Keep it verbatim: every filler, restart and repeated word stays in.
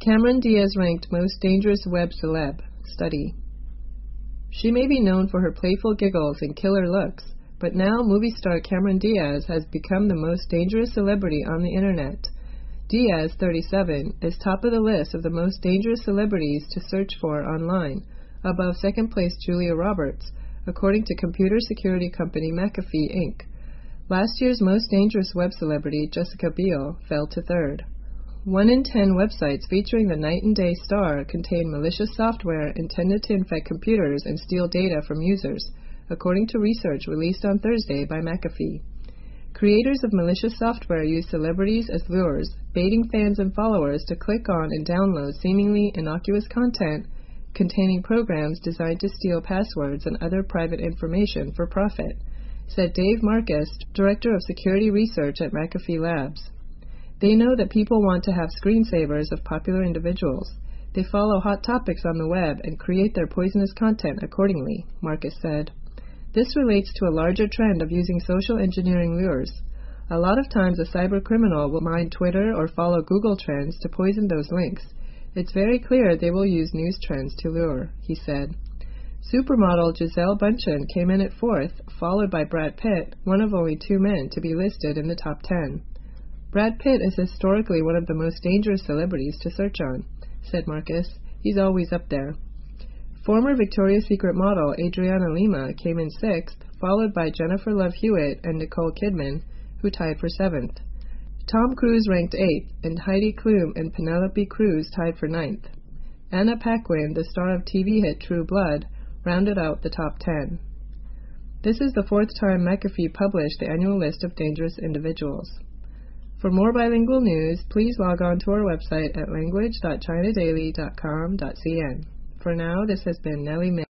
Cameron Diaz ranked most dangerous web celeb. Study. She may be known for her playful giggles and killer looks, but now movie star Cameron Diaz has become the most dangerous celebrity on the internet. Diaz, thirty-seven, is top of the list of the most dangerous celebrities to search for online, above second-place Julia Roberts, according to computer security company McAfee, Incorporated. Last year's most dangerous web celebrity, Jessica Biel, fell to third. One in ten websites featuring the night and day star contain malicious software intended to infect computers and steal data from users, according to research released on Thursday by McAfee. Creators of malicious software use celebrities as lures, baiting fans and followers to click on and download seemingly innocuous content containing programs designed to steal passwords and other private information for profit, said Dave Marcus, director of security research at McAfee Labs. They know that people want to have screensavers of popular individuals. They follow hot topics on the web and create their poisonous content accordingly, Marcus said. This relates to a larger trend of using social engineering lures. A lot of times a cyber criminal will mine Twitter or follow Google Trends to poison those links. It's very clear they will use news trends to lure, he said. Supermodel Gisele Bundchen came in at fourth, followed by Brad Pitt, one of only two men to be listed in the top ten. Brad Pitt is historically one of the most dangerous celebrities to search on, said Marcus. He's always up there. Former Victoria's Secret model Adriana Lima came in sixth, followed by Jennifer Love Hewitt and Nicole Kidman, who tied for seventh. Tom Cruise ranked eighth, and Heidi Klum and Penelope Cruz tied for ninth. Anna Paquin, the star of T V hit True Blood, rounded out the top ten. This is the fourth time McAfee published the annual list of dangerous individuals. For more bilingual news, please log on to our website at language dot china daily dot com dot c n. For now, this has been Nellie Mae.